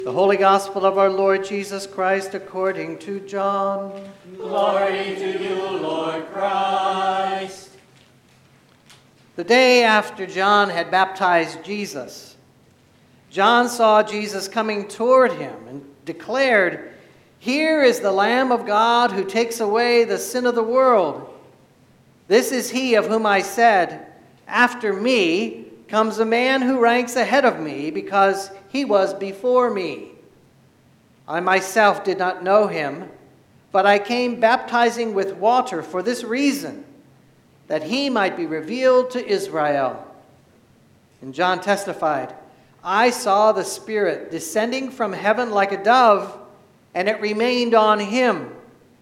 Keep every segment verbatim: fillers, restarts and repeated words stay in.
The Holy Gospel of our Lord Jesus Christ according to John. Glory to you, Lord Christ. The day after John had baptized Jesus, John saw Jesus coming toward him and declared, "Here is the Lamb of God who takes away the sin of the world. This is he of whom I said, 'After me comes a man who ranks ahead of me because he was before me.' I myself did not know him, but I came baptizing with water for this reason, that he might be revealed to Israel." And John testified, "I saw the Spirit descending from heaven like a dove, and it remained on him.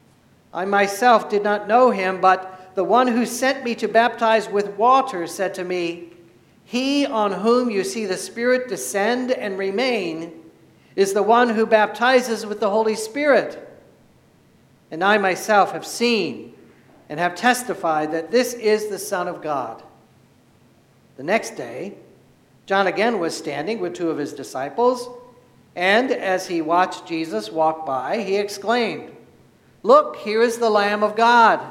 I myself did not know him, but the one who sent me to baptize with water said to me, 'He on whom you see the Spirit descend and remain is the one who baptizes with the Holy Spirit.' And I myself have seen and have testified that this is the Son of God." The next day, John again was standing with two of his disciples, and as he watched Jesus walk by, he exclaimed, "Look, here is the Lamb of God."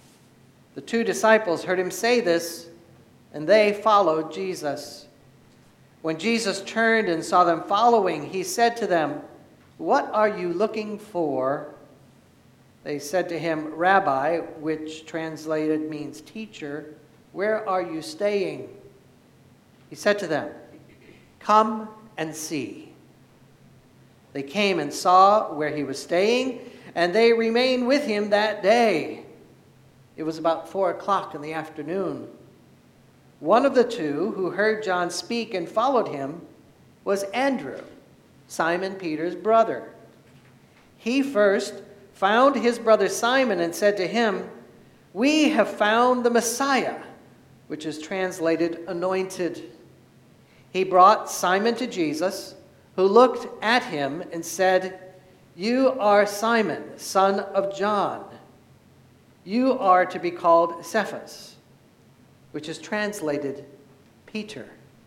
The two disciples heard him say this, and they followed Jesus. When Jesus turned and saw them following, he said to them, "What are you looking for?" They said to him, "Rabbi," which translated means teacher, "where are you staying?" He said to them, "Come and see." They came and saw where he was staying, and they remained with him that day. It was about four o'clock in the afternoon. One of the two who heard John speak and followed him was Andrew, Simon Peter's brother. He first found his brother Simon and said to him, "We have found the Messiah," which is translated anointed. He brought Simon to Jesus, who looked at him and said, "You are Simon, son of John. You are to be called Cephas," which is translated Peter.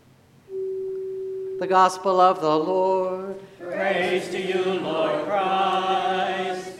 The Gospel of the Lord. Praise to you, Lord Christ.